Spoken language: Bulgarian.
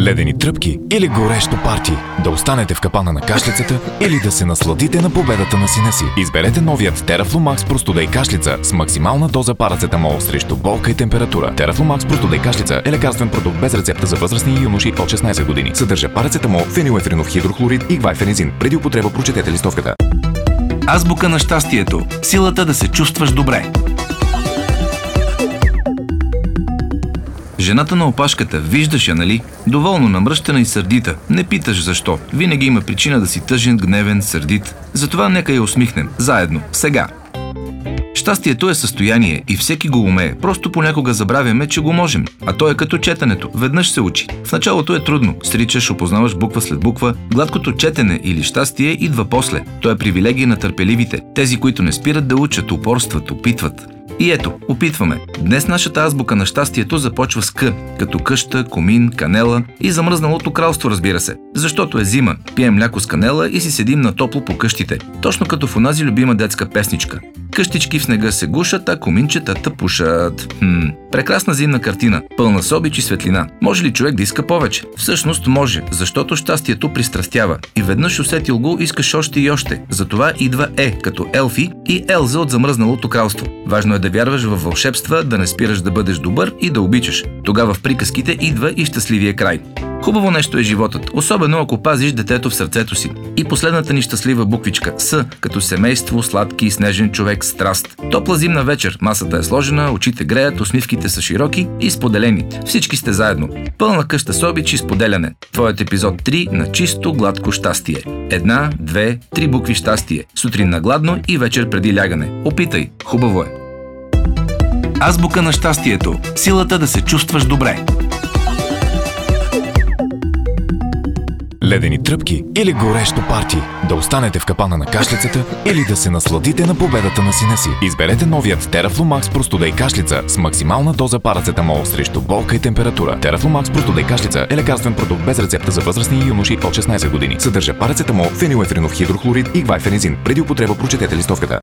Ледени тръпки или горещо парти? Да останете в капана на кашлицата или да се насладите на победата на сина си? Изберете новият Терафлумакс простуда и кашлица с максимална доза парацетамол срещу болка и температура. Терафлумакс простуда и кашлица е лекарствен продукт без рецепта за възрастни и юноши от 16 години. Съдържа парацетамол, фенилефренов хидрохлорид и гвайфенизин. Преди употреба прочетете листовката. Азбука на щастието. Силата да се чувстваш добре. Жената на опашката, виждаш я, нали? Доволно намръщена и сърдита. Не питаш защо. Винаги има причина да си тъжен, гневен, сърдит. Затова нека я усмихнем. Заедно. Сега. Щастието е състояние и всеки го умее. Просто понякога забравяме, че го можем. А то е като четенето. Веднъж се учи. В началото е трудно. Сричаш, опознаваш буква след буква. Гладкото четене или щастие идва после. То е привилегия на търпеливите. Тези, които не спират да учат, упорстват, опитват. И ето, опитваме. Днес нашата азбука на щастието започва с К, като къща, комин, канела и замръзналото кралство, разбира се. Защото е зима, пием мляко с канела и си седим на топло по къщите. Точно като в онази любима детска песничка. Къщички в снега се гушат, а коминчетата пушат. Прекрасна зимна картина, пълна с обич и светлина. Може ли човек да иска повече? Всъщност може, защото щастието пристрастява. И веднъж усетил го, искаш още и още. Затова идва Е, като Елфи и Елза от замръзналото кралство. Важно е да вярваш във вълшебства, да не спираш да бъдеш добър и да обичаш. Тогава в приказките идва и щастливия край. Хубаво нещо е животът, особено ако пазиш детето в сърцето си. И последната ни щастлива буквичка С, като семейство, сладки и снежен човек, страст. Топла зимна вечер, масата е сложена, очите греят, усмивките са широки и споделени. Всички сте заедно. Пълна къща с обич и споделяне. Твоят епизод 3 на чисто гладко щастие. 1, 2, 3 букви щастие. Сутрин на гладно и вечер преди лягане. Опитай, хубаво е. Азбука на щастието. Силата да се чувстваш добре. Ледени тръпки или горещо парти? Да останете в капана на кашлицата или да се насладите на победата на сина си? Изберете новият Терафлумакс простуда и кашлица с максимална доза парацетамол срещу болка и температура. Терафлумакс простуда и кашлица е лекарствен продукт без рецепта за възрастни и юноши от 16 години. Съдържа парацетамол, фенилефренов хидрохлорид и гвайфенизин. Преди употреба прочетете листовката.